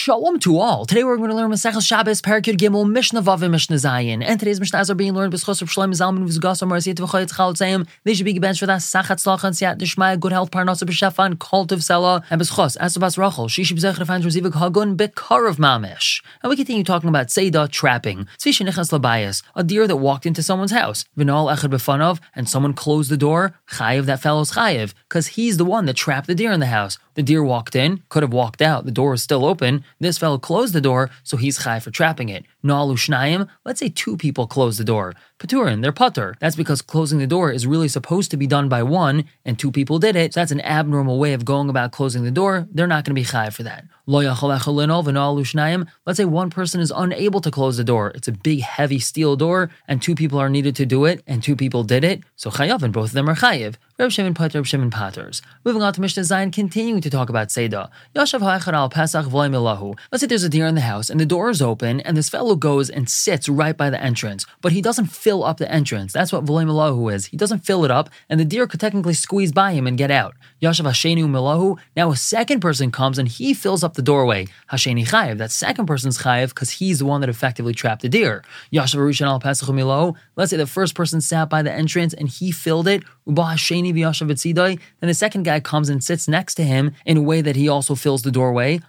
Shalom to all. Today we're going to learn Masechel Shabbos, Parak Gimel, Mishnah Vav, and Mishnah Zayin. And today's Mishnahs are being learned b'schos of Shlomo Zalman v'Zgas Amar Ziyat v'Chayet Chalotzeim. They should be gebenched for that Sachat Tzlacha and Siyat Nishmaya, good health, Parnasa b'Shefa, and Kol Tov Sela, and b'schos Asabas Rachel. She should be zecher to find Rezivik Hagun Bekarav Mamish. And we continue talking about Seidah trapping. Tzvi shenichas labayas, a deer that walked into someone's house. V'nol echad b'fanav, and someone closed the door. Chayiv, that fellow's chayiv, because he's the one that trapped the deer in the house. The deer walked in, could have walked out, the door was still open. This fellow closed the door, so he's chayiv for trapping it. Na'alu shnayim, let's say two people closed the door. Paturin, they're patur. That's because closing the door is really supposed to be done by one, and two people did it, so that's an abnormal way of going about closing the door. They're not going to be chayiv for that. Lo yachol echad linol v'na'alu shnayim, let's say one person is unable to close the door. It's a big, heavy steel door, and two people are needed to do it, and two people did it, so chayav, and both of them are chayiv. Reb Shimon pater, Reb Shimon paters. Moving on to Mishnah Zayin, continuing to talk about Seidah. Yashav ha'echad al Pesach v'loy milahu. Let's say there's a deer in the house, and the door is open, and this fellow goes and sits right by the entrance, but he doesn't fill up the entrance. That's what v'loy milahu is. He doesn't fill it up, and the deer could technically squeeze by him and get out. Yashav hasheni milahu. Now a second person comes, and he fills up the doorway. Hasheni chayiv. That second person's chayiv, because he's the one that effectively trapped the deer. Yashav rishon al Pesach milahu. Let's say the first person sat by the entrance, and he filled it. Uba hasheni v'yashav etzidai. Then the second guy comes and sits next to him in a way that he also fills the doorway.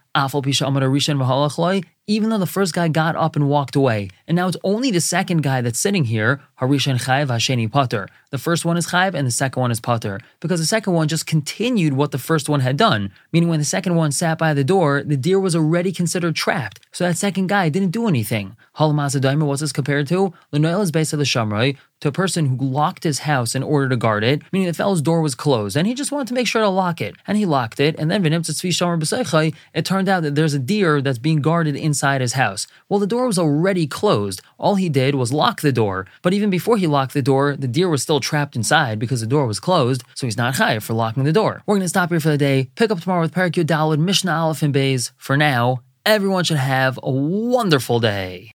Even though the first guy got up and walked away. And now it's only the second guy that's sitting here, Harishan Chayiv, Hasheni Pater. The first one is Chayiv and the second one is Pater. Because the second one just continued what the first one had done. Meaning when the second one sat by the door, the deer was already considered trapped. So that second guy didn't do anything. Halamazadaimer, what's this compared to? L'noel is based on the Shamrai, to a person who locked his house in order to guard it, meaning the fellow's door was closed, and he just wanted to make sure to lock it. And he locked it, and then it turned out that there's a deer that's being guarded inside his house. Well, the door was already closed. All he did was lock the door. But even before he locked the door, the deer was still trapped inside because the door was closed, so he's not chayav for locking the door. We're going to stop here for the day. Pick up tomorrow with Parak Yud Daled, Mishnah Aleph and Beis. For now, everyone should have a wonderful day.